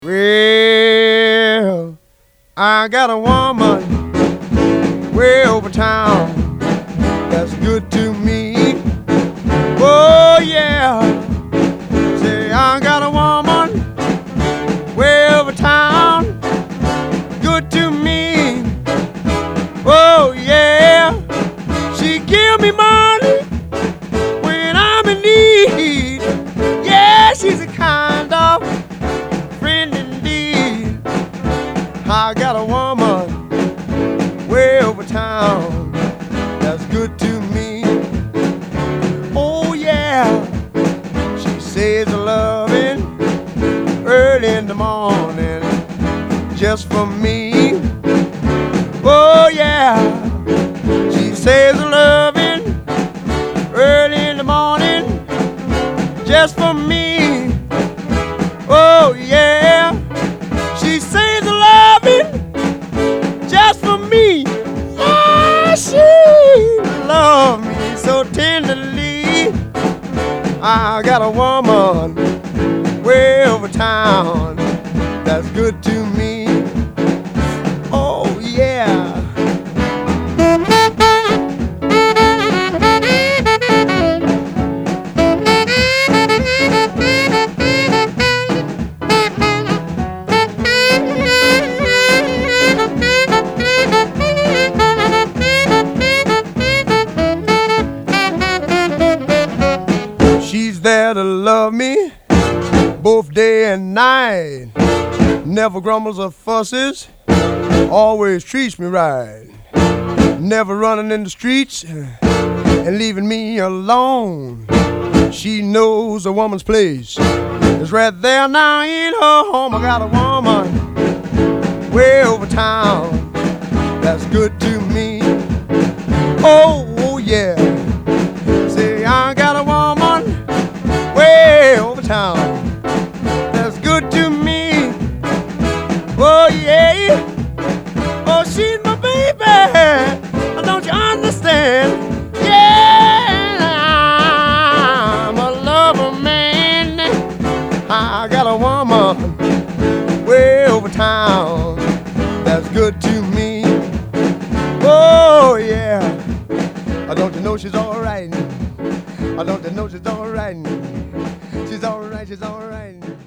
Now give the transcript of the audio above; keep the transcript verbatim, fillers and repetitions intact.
Well, I got a woman way over town that's good to me. Oh yeah, say I got a woman way over town, good to me. Oh yeah, she give me money when I'm in need. Yeah, she's a kind of friend indeed. I got a woman way over town that's good to me. Oh yeah, she says a loving early in the morning just for me. Oh yeah, she says a loving early in the morning just for me. Oh yeah, she says a loving just for me. Yeah, she loves me so tenderly. I got a woman way over town that's good to me. Oh yeah. She's there to love me both day and night. Never grumbles or fusses, always treats me right. Never running in the streets and leaving me alone. She knows a woman's place is right there now in her home. I got a woman way over town that's good to me. Oh, oh yeah, say I got a woman way over town that's good to me. Oh yeah, oh she's my baby, don't you understand? Yeah, I'm a lover man. I got a woman way over town that's good to me. Oh yeah, don't you know she's alright? Don't you know she's alright? She's alright, she's alright.